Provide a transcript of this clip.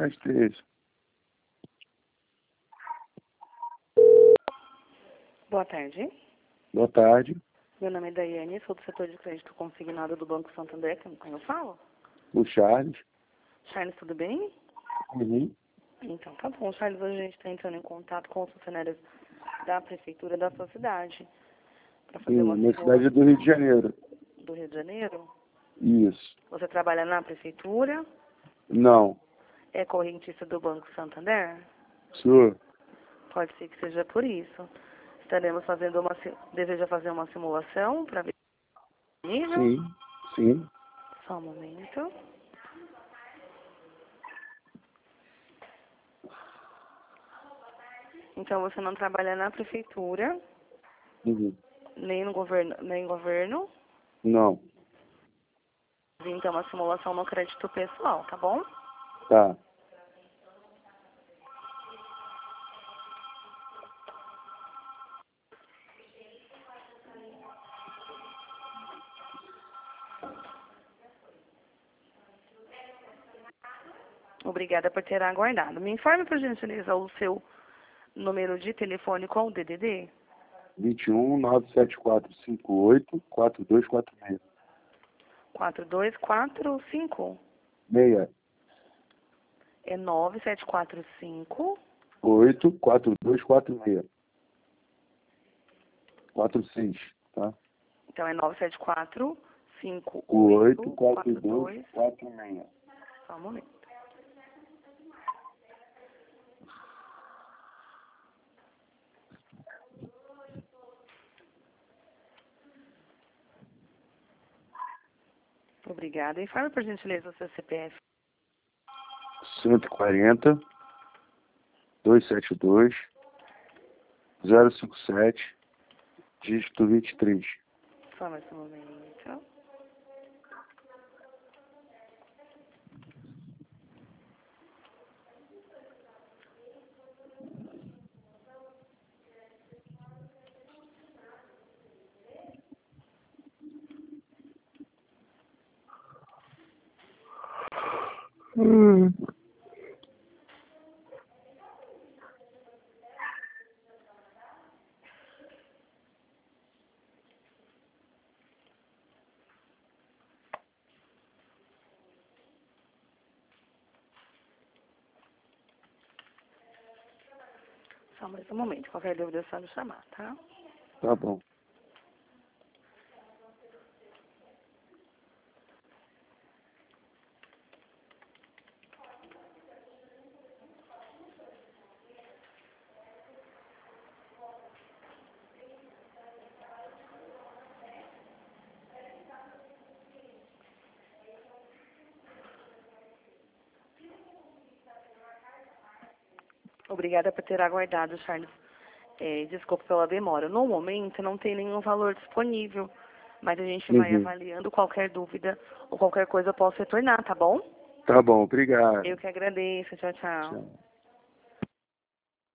13. Boa tarde. Boa tarde. Meu nome é Daiane, sou do setor de crédito consignado do Banco Santander, com quem eu falo? O Charles. Charles, tudo bem? Uhum. Então, tá bom. Charles, hoje a gente está entrando em contato com os funcionários da prefeitura da sua cidade para fazer uma Na simulação cidade do Rio de Janeiro. do Rio de Janeiro. Isso. Você trabalha na prefeitura? Não. É correntista do Banco Santander? Senhor. Pode ser que seja por isso. Estaremos fazendo deseja fazer uma simulação para ver o nível? Sim. Sim. Só um momento. Então você não trabalha na prefeitura, Uhum. nem no governo, nem em governo. Não. Então uma simulação no crédito pessoal, tá bom? Tá. Obrigada por ter aguardado. Me informe, por gentileza, o seu número de telefone com o DDD. 21 97458 4246. 4245 6 é 9745 8 4246. 46, tá? Então é 97458 O 8 42. 4246. Só um momento. Obrigada. Informe, por gentileza, o seu CPF. 140 272 057 dígito 23. Só mais um momento. Só mais um momento. Qualquer dúvida é só me chamar, tá? Tá bom. Obrigada por ter aguardado, Charles. Desculpe pela demora. No momento, não tem nenhum valor disponível, mas a gente vai Uhum. avaliando. Qualquer dúvida ou qualquer coisa eu posso retornar, tá bom? Tá bom, obrigado. Eu que agradeço. Tchau, tchau. Tchau.